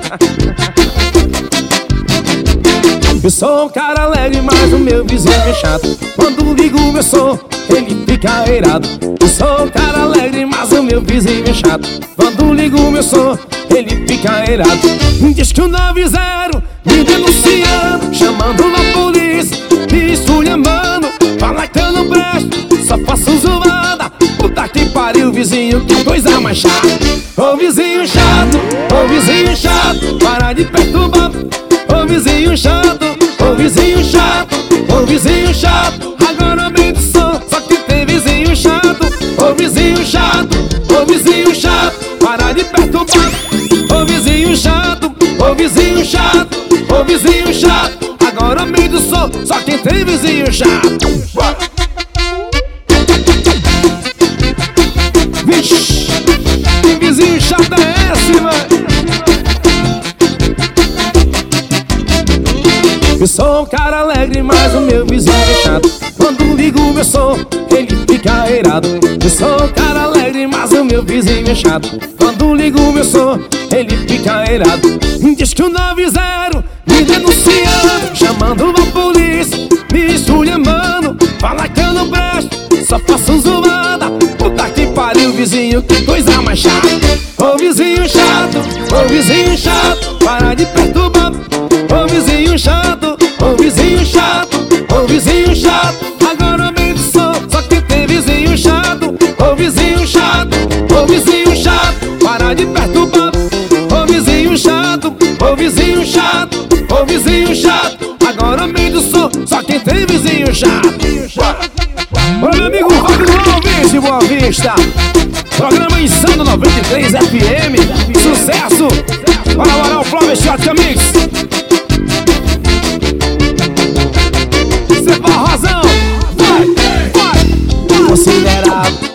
Eu sou um cara alegre, mas o meu vizinho é chato. Quando ligo o meu som, ele fica irado. Eu sou um cara alegre, mas o meu vizinho é chato. Quando ligo o meu som, ele fica irado. Diz que o 90 me denunciando, chamando a polícia, me esculhambando. Fala que eu não presto, só faço zoada. Puta que pariu, vizinho, que coisa mais chata. Ô vizinho chato, ô vizinho chato, para de perturbar. Ô vizinho chato, ô vizinho chato, ô vizinho chato. Agora aumenta o som, só que tem vizinho chato. Ô vizinho chato, ô vizinho chato, para de perturbar. Ô vizinho chato, ô vizinho chato, ô vizinho chato. Agora aumenta o som, só que tem vizinho chato. Vixe, que vizinho chato é esse, mano? Eu sou um cara alegre, mas o meu vizinho é chato. Quando ligo o meu som, ele fica irado. Eu sou um cara alegre, mas o meu vizinho é chato. Quando ligo o meu som, ele fica irado. Diz que o 90 me denunciando, chamando a polícia, me esculhambando. Fala que eu não presto, só faço zoada. Puta que pariu, vizinho, que coisa mais chata. Ô vizinho chato, ô vizinho chato, para de perturbar. Ô vizinho chato, ô vizinho chato, ô vizinho chato. Agora aumenta o som, só que tem vizinho chato. Ô vizinho chato, ô vizinho chato, para de perturbar. Ô vizinho chato, ô vizinho chato, ô vizinho chato. Agora aumenta o som, só que tem vizinho chato. Olha meu amigo Wagner Alves de Boa Vista, programa Insano 93 FM, sucesso. Para morar o Flávio Shot Mix. Você vai razão, vai, considerado